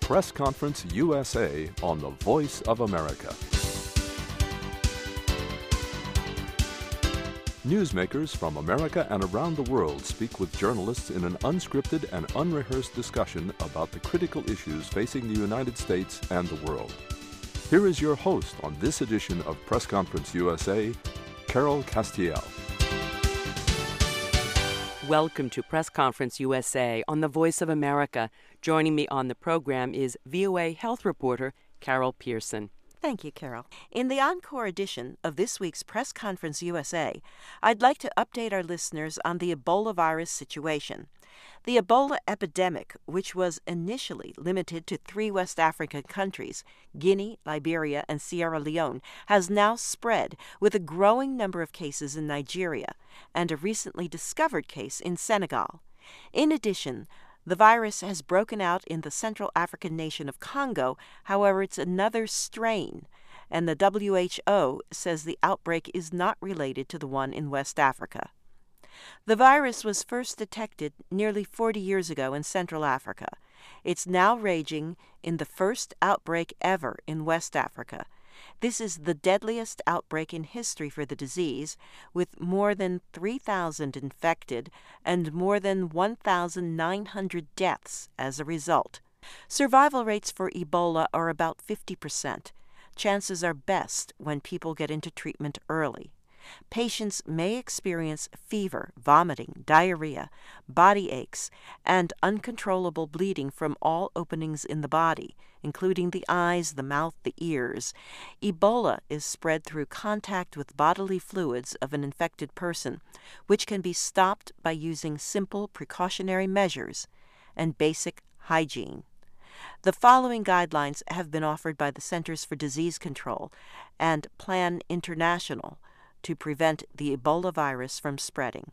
Press Conference USA on the Voice of America. Newsmakers from America and around the world speak with journalists in an unscripted and unrehearsed discussion about the critical issues facing the United States and the world. Here is your host on this edition of Press Conference USA, Carol Castiel. Welcome to Press Conference USA on the Voice of America. Joining me on the program is VOA health reporter Carol Pearson. Thank you, Carol. In the encore edition of this week's Press Conference USA, I'd like to update our listeners on the Ebola virus situation. The Ebola epidemic, which was initially limited to 3 West African countries, Guinea, Liberia, and Sierra Leone, has now spread with a growing number of cases in Nigeria and a recently discovered case in Senegal. In addition, the virus has broken out in the Central African nation of Congo. However, it's another strain, and the WHO says the outbreak is not related to the one in West Africa. The virus was first detected nearly 40 years ago in Central Africa. It's now raging in the first outbreak ever in West Africa. This is the deadliest outbreak in history for the disease, with more than 3,000 infected and more than 1,900 deaths as a result. Survival rates for Ebola are about 50%. Chances are best when people get into treatment early. Patients may experience fever, vomiting, diarrhea, body aches, and uncontrollable bleeding from all openings in the body, including the eyes, the mouth, the ears. Ebola is spread through contact with bodily fluids of an infected person, which can be stopped by using simple precautionary measures and basic hygiene. The following guidelines have been offered by the Centers for Disease Control and Plan International to prevent the Ebola virus from spreading.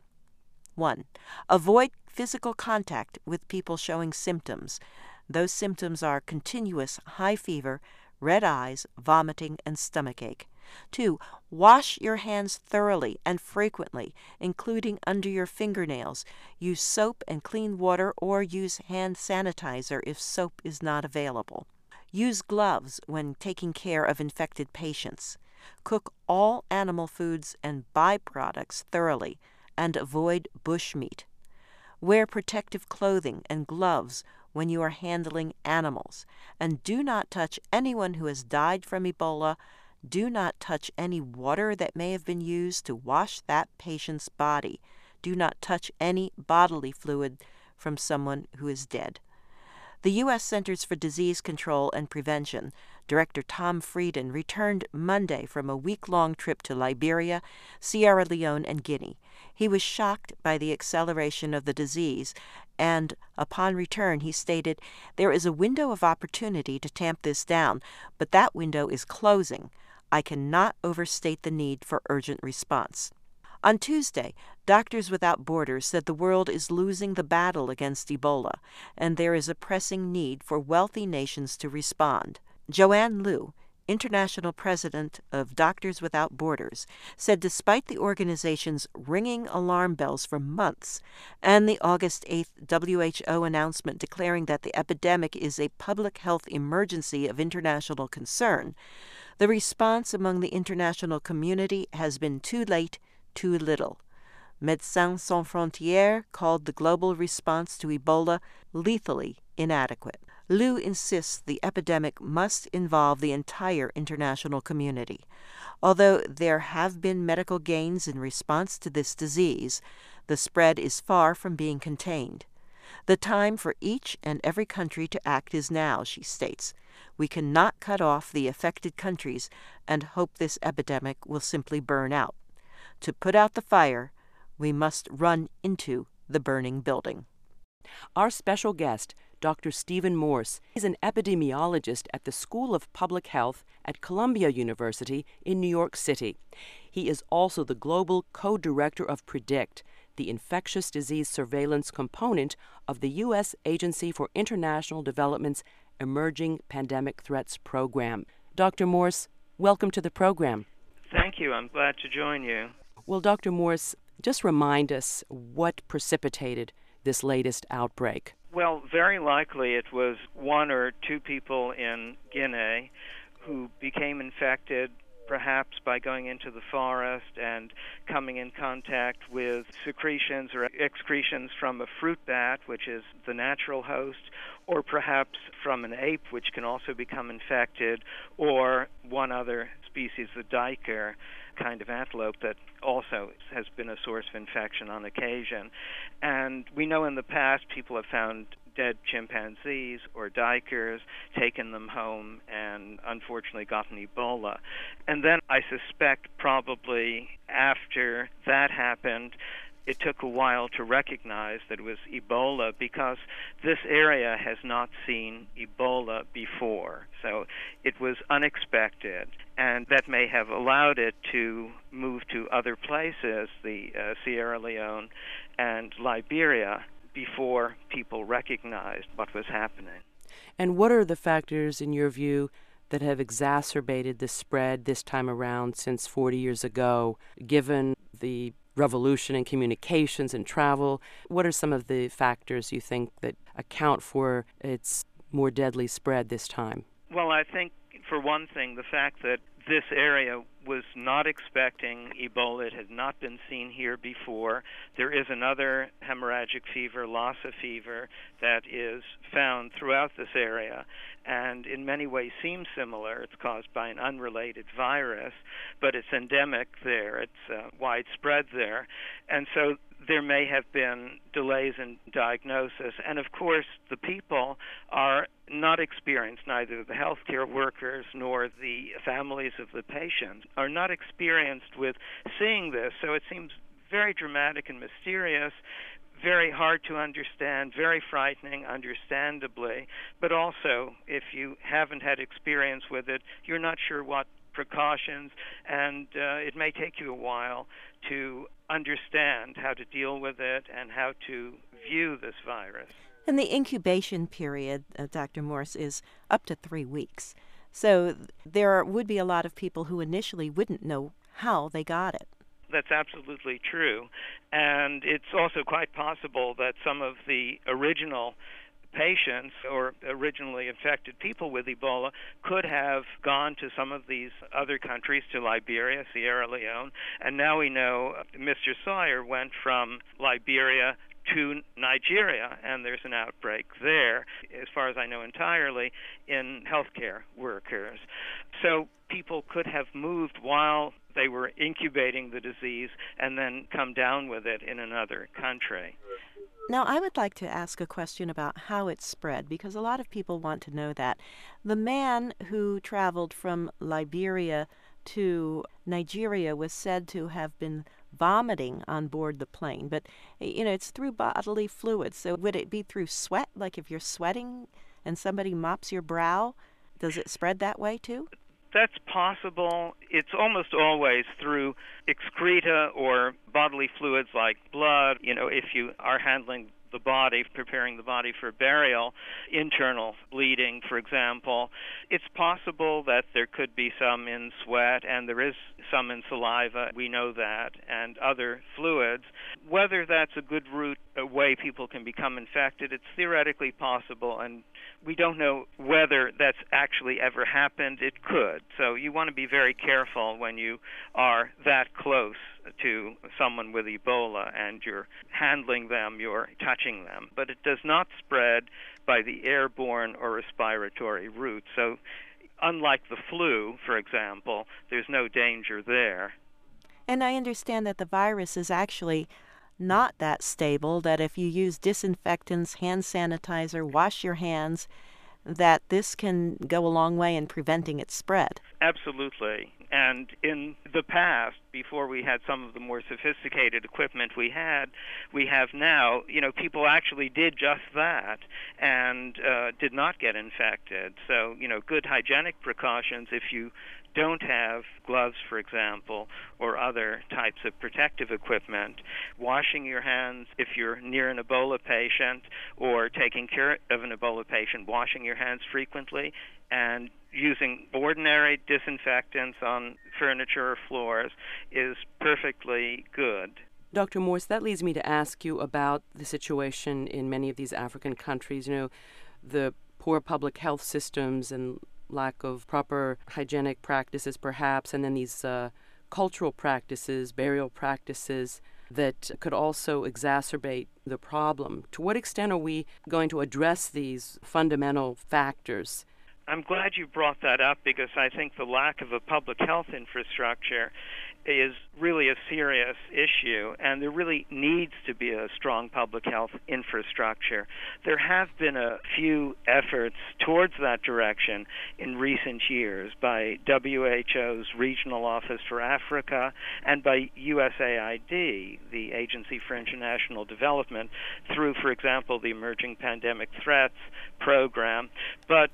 1. Avoid physical contact with people showing symptoms. Those symptoms are continuous high fever, red eyes, vomiting, and stomachache. 2. Wash your hands thoroughly and frequently, including under your fingernails. Use soap and clean water or use hand sanitizer if soap is not available. Use gloves when taking care of infected patients. Cook all animal foods and byproducts thoroughly and avoid bushmeat. Wear protective clothing and gloves when you are handling animals, and do not touch anyone who has died from Ebola. Do not touch any water that may have been used to wash that patient's body. Do not touch any bodily fluid from someone who is dead. The U.S. Centers for Disease Control and Prevention, Director Tom Frieden, returned Monday from a week-long trip to Liberia, Sierra Leone, and Guinea. He was shocked by the acceleration of the disease, and upon return he stated, "There is a window of opportunity to tamp this down, but that window is closing. I cannot overstate the need for urgent response." On Tuesday, Doctors Without Borders said the world is losing the battle against Ebola, and there is a pressing need for wealthy nations to respond. Joanne Liu, international president of Doctors Without Borders, said despite the organization's ringing alarm bells for months and the August 8th WHO announcement declaring that the epidemic is a public health emergency of international concern, the response among the international community has been too late, too little. Médecins Sans Frontières called the global response to Ebola lethally inadequate. Liu insists the epidemic must involve the entire international community. Although there have been medical gains in response to this disease, the spread is far from being contained. The time for each and every country to act is now, she states. We cannot cut off the affected countries and hope this epidemic will simply burn out. To put out the fire, we must run into the burning building. Our special guest, Dr. Stephen Morse, is an epidemiologist at the School of Public Health at Columbia University in New York City. He is also the global co-director of PREDICT, the infectious disease surveillance component of the U.S. Agency for International Development's Emerging Pandemic Threats Program. Dr. Morse, welcome to the program. Thank you. I'm glad to join you. Well, Dr. Morse, just remind us what precipitated this latest outbreak. Well, very likely it was one or two people in Guinea who became infected perhaps by going into the forest and coming in contact with secretions or excretions from a fruit bat, which is the natural host, or perhaps from an ape, which can also become infected, or one other species, the duiker kind of antelope that also has been a source of infection on occasion. And we know in the past people have found dead chimpanzees or duikers, taken them home, and unfortunately gotten Ebola. And then I suspect probably after that happened, it took a while to recognize that it was Ebola because this area has not seen Ebola before. So it was unexpected, and that may have allowed it to move to other places, the Sierra Leone and Liberia, before people recognized what was happening. And what are the factors, in your view, that have exacerbated the spread this time around since 40 years ago, given the revolution in communications and travel? What are some of the factors you think that account for its more deadly spread this time? Well, I think, for one thing, the fact that this area was not expecting Ebola. It had not been seen here before. There is another hemorrhagic fever, Lassa fever, that is found throughout this area and in many ways seems similar. It's caused by an unrelated virus, but it's endemic there. It's widespread there. And so there may have been delays in diagnosis. And of course, the people are not experienced, neither the healthcare workers nor the families of the patients are not experienced with seeing this. So it seems very dramatic and mysterious, very hard to understand, very frightening, understandably. But also, if you haven't had experience with it, you're not sure what precautions, and it may take you a while to understand how to deal with it and how to view this virus. And the incubation period, Dr. Morse, is up to 3 weeks. So there would be a lot of people who initially wouldn't know how they got it. That's absolutely true. And it's also quite possible that some of the original patients or originally infected people with Ebola could have gone to some of these other countries, to Liberia, Sierra Leone, and now we know Mr. Sawyer went from Liberia to Nigeria, and there's an outbreak there, as far as I know entirely, in healthcare workers. So people could have moved while they were incubating the disease and then come down with it in another country. Now, I would like to ask a question about how it spread, because a lot of people want to know that. The man who traveled from Liberia to Nigeria was said to have been vomiting on board the plane, but, it's through bodily fluids. So would it be through sweat, like if you're sweating and somebody mops your brow? Does it spread that way, too? That's possible. It's almost always through excreta or bodily fluids like blood. If you are handling the body, preparing the body for burial, internal bleeding, for example, it's possible that there could be some in sweat, and there is some in saliva, we know that, and other fluids. Whether that's a good route, a way people can become infected, it's theoretically possible, and we don't know whether that's actually ever happened. It could. So you want to be very careful when you are that close to someone with Ebola and you're handling them, you're touching them. But it does not spread by the airborne or respiratory route. So unlike the flu, for example, there's no danger there. And I understand that the virus is actually not that stable, that if you use disinfectants, hand sanitizer, wash your hands, that this can go a long way in preventing its spread. Absolutely. And in the past, before we had some of the more sophisticated equipment we have now, people actually did just that and did not get infected. So, good hygienic precautions, if you don't have gloves, for example, or other types of protective equipment, washing your hands if you're near an Ebola patient or taking care of an Ebola patient, washing your hands frequently, and using ordinary disinfectants on furniture or floors is perfectly good. Dr. Morse, that leads me to ask you about the situation in many of these African countries. The poor public health systems and lack of proper hygienic practices, perhaps, and then these cultural practices, burial practices that could also exacerbate the problem. To what extent are we going to address these fundamental factors? I'm glad you brought that up because I think the lack of a public health infrastructure is really a serious issue, and there really needs to be a strong public health infrastructure. There have been a few efforts towards that direction in recent years by WHO's Regional Office for Africa and by USAID, the Agency for International Development, through, for example, the Emerging Pandemic Threats Program. But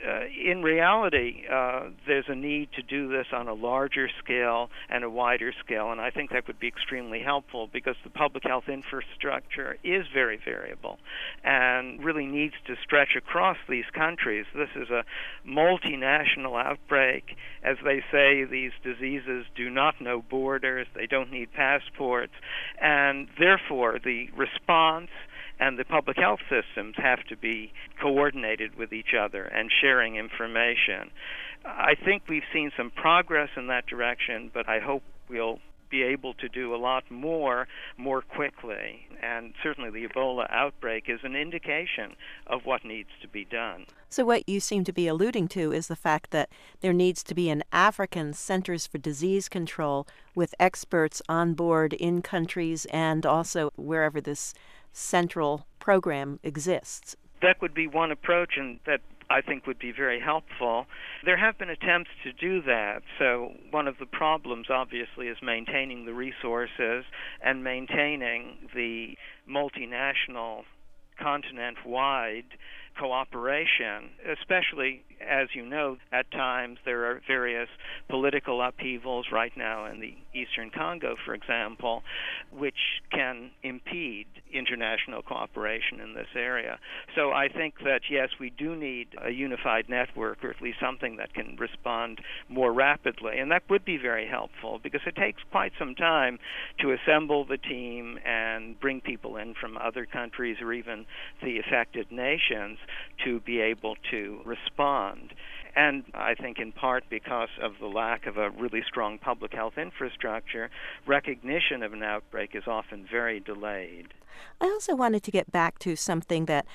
in reality, there's a need to do this on a larger scale and a wider scale, and I think that would be extremely helpful because the public health infrastructure is very variable and really needs to stretch across these countries. This is a multinational outbreak. As they say, these diseases do not know borders, they don't need passports, and therefore the response and the public health systems have to be coordinated with each other and sharing information. I think we've seen some progress in that direction, but I hope we'll be able to do a lot more quickly. And certainly the Ebola outbreak is an indication of what needs to be done. So what you seem to be alluding to is the fact that there needs to be an African Centers for Disease Control with experts on board in countries and also wherever this central program exists. That would be one approach, and that I think would be very helpful. There have been attempts to do that, so one of the problems obviously is maintaining the resources and maintaining the multinational continent-wide cooperation, especially, as you know, at times there are various political upheavals right now in the Eastern Congo, for example, which can impede international cooperation in this area. So I think that, yes, we do need a unified network, or at least something that can respond more rapidly, and that would be very helpful because it takes quite some time to assemble the team and bring people in from other countries or even the affected nations to be able to respond. And I think in part because of the lack of a really strong public health infrastructure, recognition of an outbreak is often very delayed. I also wanted to get back to something that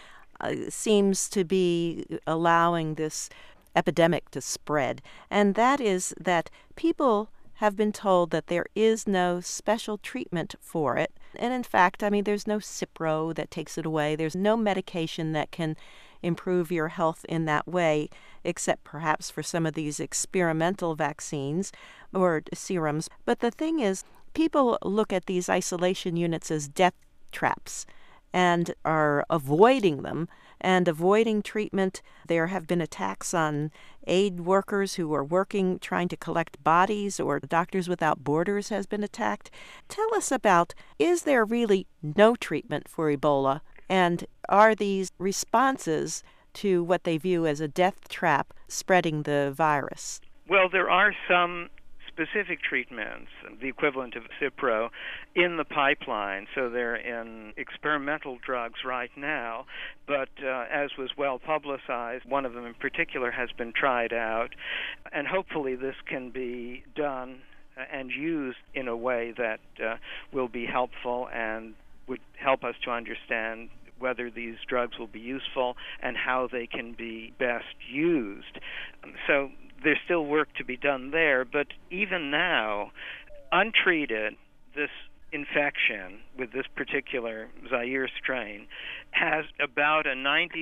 seems to be allowing this epidemic to spread, and that is that people have been told that there is no special treatment for it. And in fact, there's no Cipro that takes it away. There's no medication that can improve your health in that way, except perhaps for some of these experimental vaccines or serums. But the thing is, people look at these isolation units as death traps and are avoiding them and avoiding treatment. There have been attacks on aid workers who are working, trying to collect bodies, or Doctors Without Borders has been attacked. Tell us about, is there really no treatment for Ebola? And are these responses to what they view as a death trap spreading the virus? Well, there are some specific treatments, the equivalent of Cipro, in the pipeline. So they're in experimental drugs right now, but as was well publicized, one of them in particular has been tried out, and hopefully this can be done and used in a way that will be helpful and would help us to understand whether these drugs will be useful and how they can be best used. So there's still work to be done there, but even now, untreated, this infection with this particular Zaire strain has about a 90%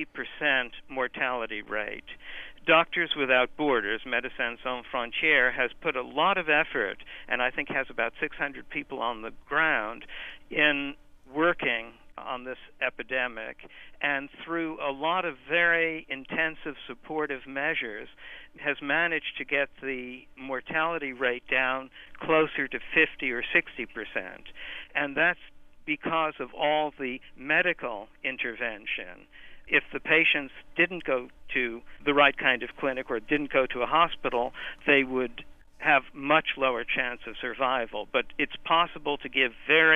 mortality rate. Doctors Without Borders, Médecins Sans Frontières, has put a lot of effort, and I think has about 600 people on the ground, in working on this epidemic, and through a lot of very intensive supportive measures has managed to get the mortality rate down closer to 50 or 60%. And that's because of all the medical intervention. If the patients didn't go to the right kind of clinic or didn't go to a hospital, they would have much lower chance of survival. But it's possible to give very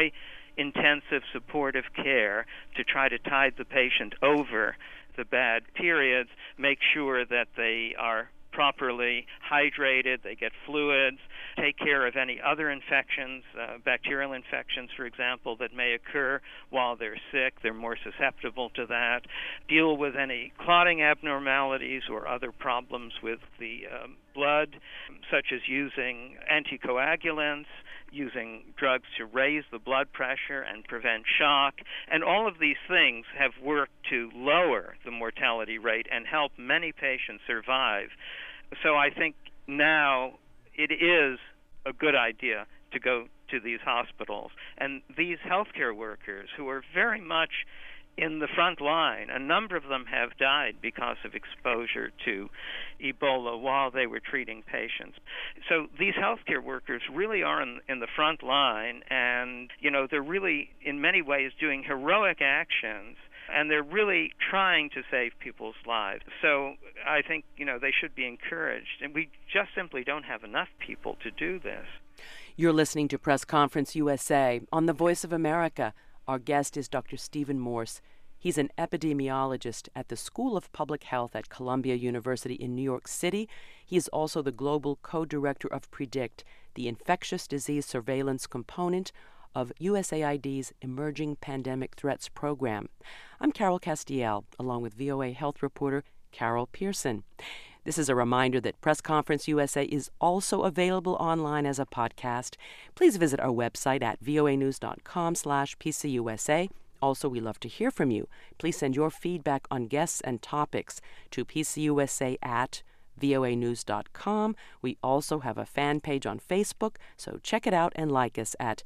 intensive supportive care to try to tide the patient over the bad periods, make sure that they are properly hydrated, they get fluids, take care of any other infections, bacterial infections, for example, that may occur while they're sick. They're more susceptible to that. Deal with any clotting abnormalities or other problems with the blood, such as using anticoagulants, using drugs to raise the blood pressure and prevent shock. And all of these things have worked to lower the mortality rate and help many patients survive. So I think now it is a good idea to go to these hospitals. And these healthcare workers who are very much in the front line, a number of them have died because of exposure to Ebola while they were treating patients. So these healthcare workers really are in the front line, and, they're really, in many ways, doing heroic actions, and they're really trying to save people's lives. So I think, they should be encouraged, and we just simply don't have enough people to do this. You're listening to Press Conference USA on the Voice of America. Our guest is Dr. Stephen Morse. He's an epidemiologist at the School of Public Health at Columbia University in New York City. He is also the global co-director of PREDICT, the infectious disease surveillance component of USAID's Emerging Pandemic Threats Program. I'm Carol Castiel, along with VOA health reporter Carol Pearson. This is a reminder that Press Conference USA is also available online as a podcast. Please visit our website at voanews.com/PCUSA. Also, we love to hear from you. Please send your feedback on guests and topics to pcusa@voanews.com. We also have a fan page on Facebook, so check it out and like us at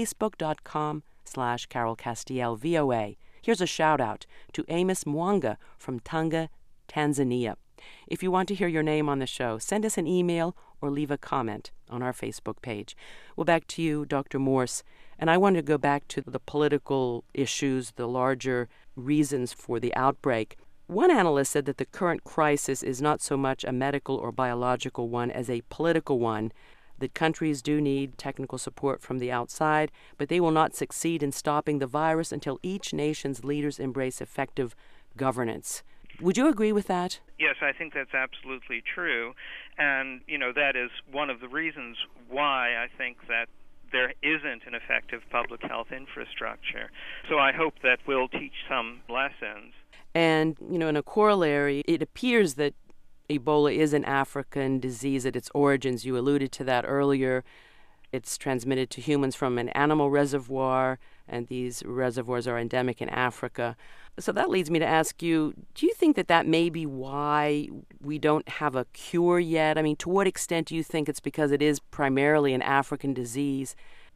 facebook.com/CarolCastielVOA. Here's a shout out to Amos Mwanga from Tanga, Tanzania. If you want to hear your name on the show, send us an email or leave a comment on our Facebook page. Well, back to you, Dr. Morse. And I want to go back to the political issues, the larger reasons for the outbreak. One analyst said that the current crisis is not so much a medical or biological one as a political one, that countries do need technical support from the outside, but they will not succeed in stopping the virus until each nation's leaders embrace effective governance. Would you agree with that? Yes, I think that's absolutely true. And, that is one of the reasons why I think that there isn't an effective public health infrastructure. So I hope that we'll teach some lessons. And, in a corollary, it appears that Ebola is an African disease at its origins. You alluded to that earlier. It's transmitted to humans from an animal reservoir, and these reservoirs are endemic in Africa. So that leads me to ask you, do you think that may be why we don't have a cure yet? I mean, to what extent do you think it's because it is primarily an African disease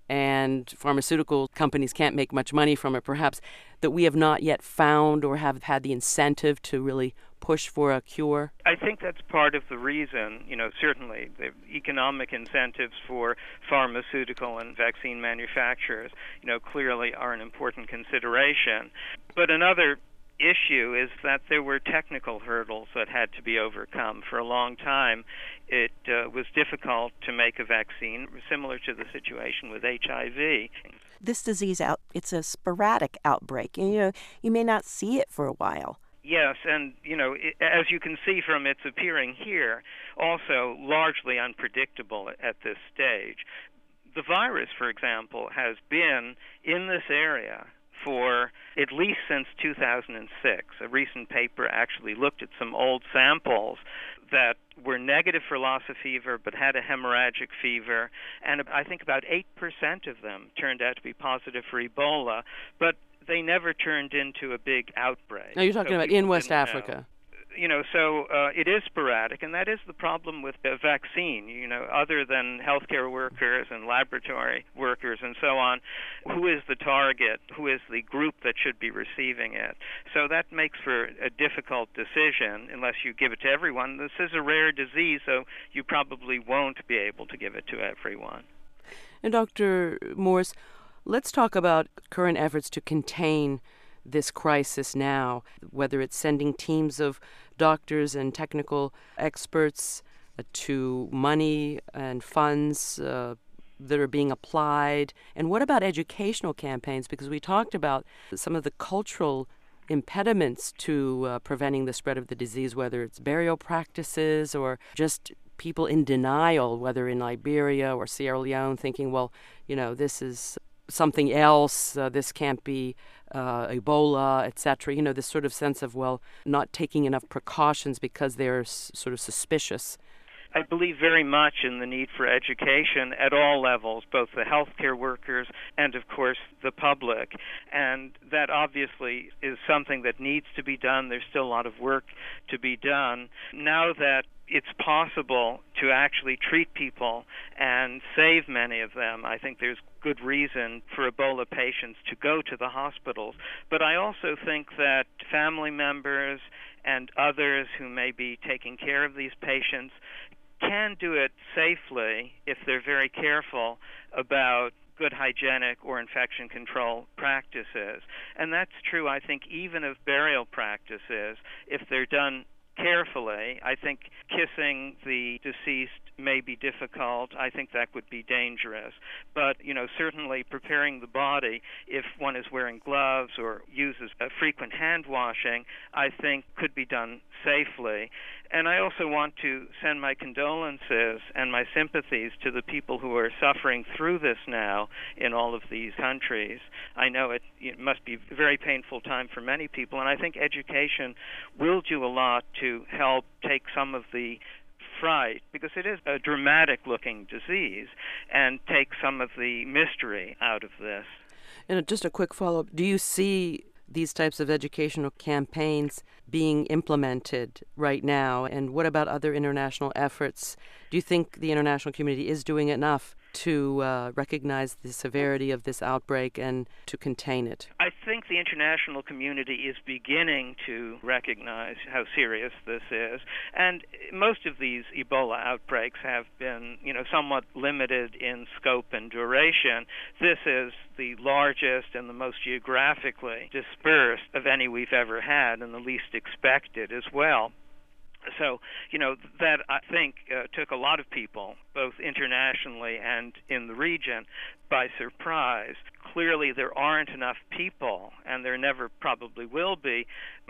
and pharmaceutical companies can't make much money from it, perhaps, that we have not yet found or have had the incentive to really push for a cure? I think that's part of the reason. Certainly the economic incentives for pharmaceutical and vaccine manufacturers, clearly are an important consideration. But another issue is that there were technical hurdles that had to be overcome. For a long time, it was difficult to make a vaccine, similar to the situation with HIV. This disease, it's a sporadic outbreak, and you may not see it for a while. Yes, and, as you can see from its appearing here, also largely unpredictable at this stage. The virus, for example, has been in this area for at least since 2006. A recent paper actually looked at some old samples that were negative for Lassa fever but had a hemorrhagic fever, and I think about 8% of them turned out to be positive for Ebola, but they never turned into a big outbreak. Now you're talking about in West Africa. So it is sporadic, and that is the problem with the vaccine. Other than healthcare workers and laboratory workers and so on, who is the target? Who is the group that should be receiving it? So that makes for a difficult decision unless you give it to everyone. This is a rare disease, so you probably won't be able to give it to everyone. And Dr. Morse, let's talk about current efforts to contain this crisis now, whether it's sending teams of doctors and technical experts to money and funds, that are being applied? And what about educational campaigns? Because we talked about some of the cultural impediments to preventing the spread of the disease, whether it's burial practices or just people in denial, whether in Liberia or Sierra Leone, thinking, well, this is something else, this can't be Ebola, etc. This sort of sense of, not taking enough precautions because they're sort of suspicious. I believe very much in the need for education at all levels, both the healthcare workers and, of course, the public. And that obviously is something that needs to be done. There's still a lot of work to be done. Now that it's possible to actually treat people and save many of them, I think there's good reason for Ebola patients to go to the hospitals. But I also think that family members and others who may be taking care of these patients can do it safely if they're very careful about good hygienic or infection control practices. And that's true, I think, even of burial practices. If they're done carefully, I think kissing the deceased may be difficult. I think that would be dangerous. But, certainly preparing the body, if one is wearing gloves or uses frequent hand washing, I think could be done safely. And I also want to send my condolences and my sympathies to the people who are suffering through this now in all of these countries. I know it must be a very painful time for many people, and I think education will do a lot to help take some of the fright, because it is a dramatic-looking disease, and take some of the mystery out of this. And just a quick follow-up. Do you see these types of educational campaigns being implemented right now? And what about other international efforts? Do you think the international community is doing enough to recognize the severity of this outbreak and to contain it? I think the international community is beginning to recognize how serious this is. And most of these Ebola outbreaks have been, somewhat limited in scope and duration. This is the largest and the most geographically dispersed of any we've ever had, and the least expected as well. So, that I think took a lot of people, both internationally and in the region, by surprise. Clearly, there aren't enough people, and there never probably will be,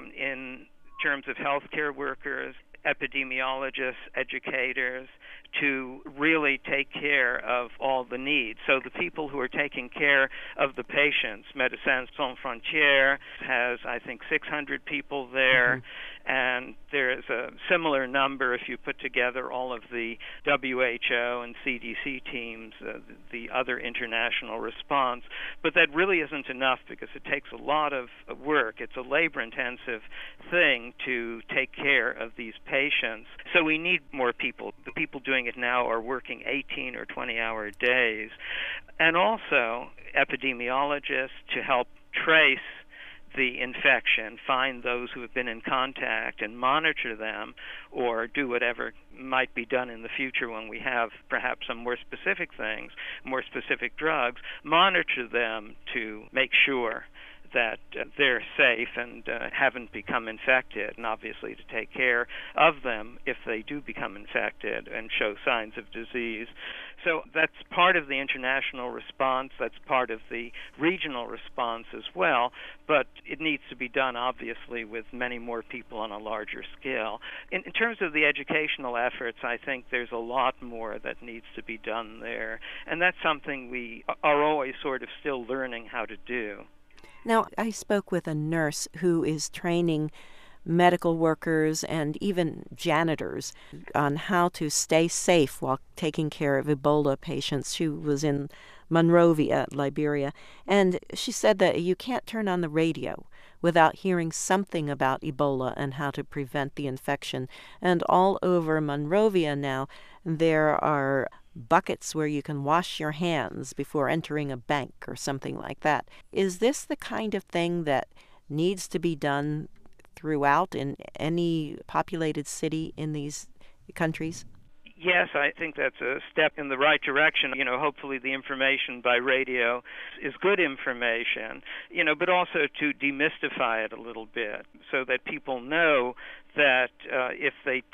in terms of healthcare workers, epidemiologists, educators, to really take care of all the needs. So the people who are taking care of the patients, Médecins Sans Frontières has, I think, 600 people there, and there is a similar number if you put together all of the WHO and CDC teams, the other international response. But that really isn't enough, because it takes a lot of work. It's a labor-intensive thing to take care of these patients. So we need more people. The people doing it now are working 18 or 20-hour days. And also epidemiologists to help trace the infection, find those who have been in contact and monitor them, or do whatever might be done in the future when we have perhaps some more specific things, more specific drugs, monitor them to make sure that they're safe and haven't become infected, and obviously to take care of them if they do become infected and show signs of disease. So that's part of the international response. That's part of the regional response as well, but it needs to be done, obviously, with many more people on a larger scale. In terms of the educational efforts, I think there's a lot more that needs to be done there, and that's something we are always sort of still learning how to do. Now, I spoke with a nurse who is training medical workers and even janitors on how to stay safe while taking care of Ebola patients. She was in Monrovia, Liberia, and she said that you can't turn on the radio without hearing something about Ebola and how to prevent the infection. And all over Monrovia now, there are buckets where you can wash your hands before entering a bank or something like that. Is this the kind of thing that needs to be done throughout in any populated city in these countries? Yes, I think that's a step in the right direction. Hopefully the information by radio is good information, but also to demystify it a little bit so that people know that if they take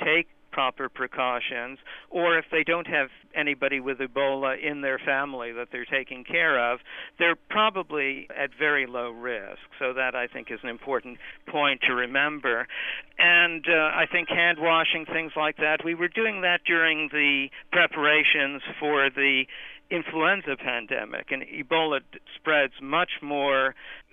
proper precautions, or if they don't have anybody with Ebola in their family that they're taking care of, they're probably at very low risk. So that, I think, is an important point to remember. And I think hand washing, things like that, we were doing that during the preparations for the influenza pandemic, and Ebola spreads much more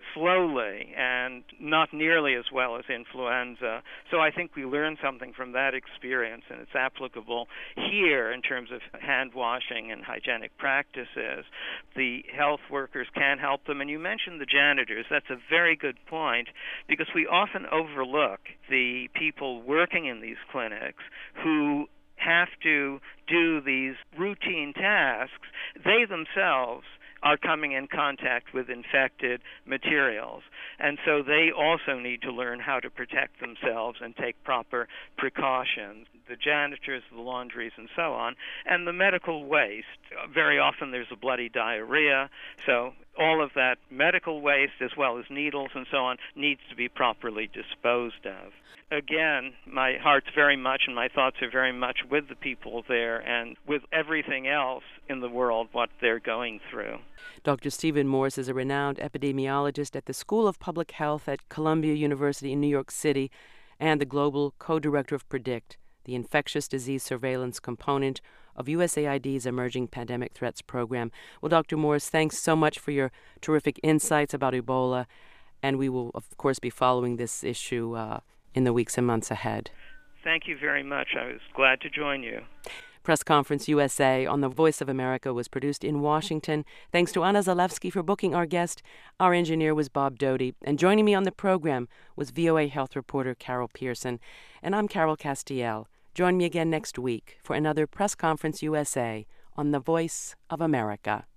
slowly and not nearly as well as influenza. So I think we learned something from that experience, and it's applicable here in terms of hand washing and hygienic practices. The health workers can help them, and you mentioned the janitors. That's a very good point, because we often overlook the people working in these clinics who have to do these routine tasks. They themselves are coming in contact with infected materials, and so they also need to learn how to protect themselves and take proper precautions. The janitors, the laundries, and so on, and the medical waste. Very often there's a bloody diarrhea, so all of that medical waste, as well as needles and so on, needs to be properly disposed of. Again, my heart's very much and my thoughts are very much with the people there and with everything else in the world, what they're going through. Dr. Stephen Morse is a renowned epidemiologist at the School of Public Health at Columbia University in New York City and the global co-director of PREDICT, the infectious disease surveillance component of USAID's Emerging Pandemic Threats Program. Well, Dr. Morse, thanks so much for your terrific insights about Ebola, and we will, of course, be following this issue in the weeks and months ahead. Thank you very much. I was glad to join you. Press Conference USA on the Voice of America was produced in Washington. Thanks to Anna Zalewski for booking our guest. Our engineer was Bob Doty. And joining me on the program was VOA health reporter Carol Pearson. And I'm Carol Castiel. Join me again next week for another Press Conference USA on the Voice of America.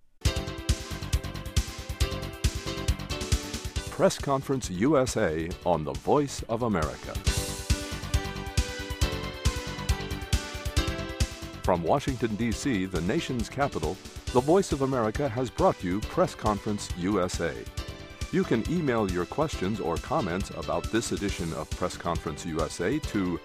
Press Conference USA on the Voice of America. From Washington, D.C., the nation's capital, the Voice of America has brought you Press Conference USA. You can email your questions or comments about this edition of Press Conference USA to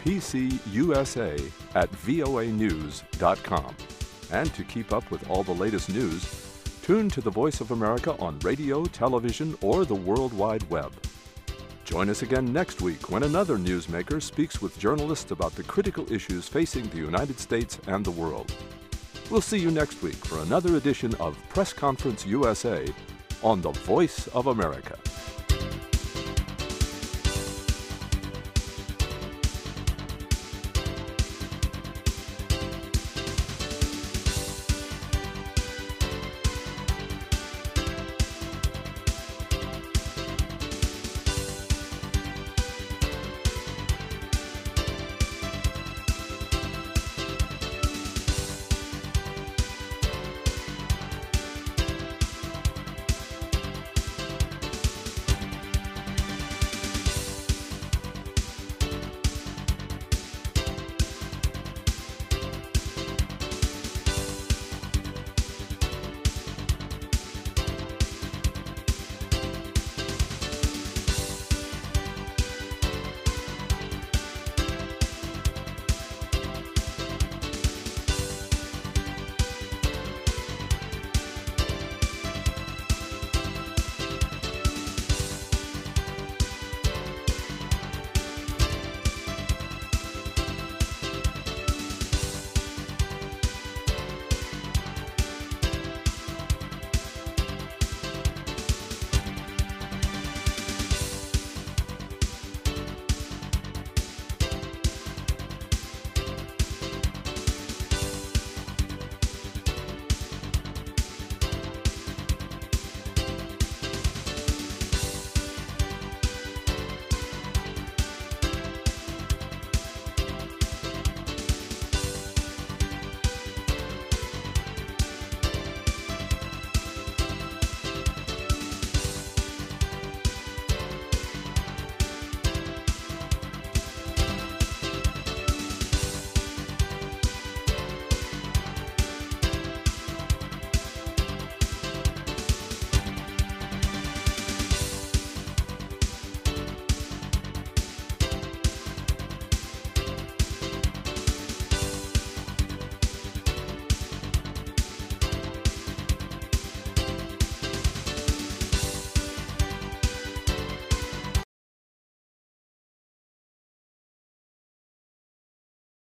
pcusa@voanews.com. And to keep up with all the latest news, tune to the Voice of America on radio, television, or the World Wide Web. Join us again next week when another newsmaker speaks with journalists about the critical issues facing the United States and the world. We'll see you next week for another edition of Press Conference USA on the Voice of America.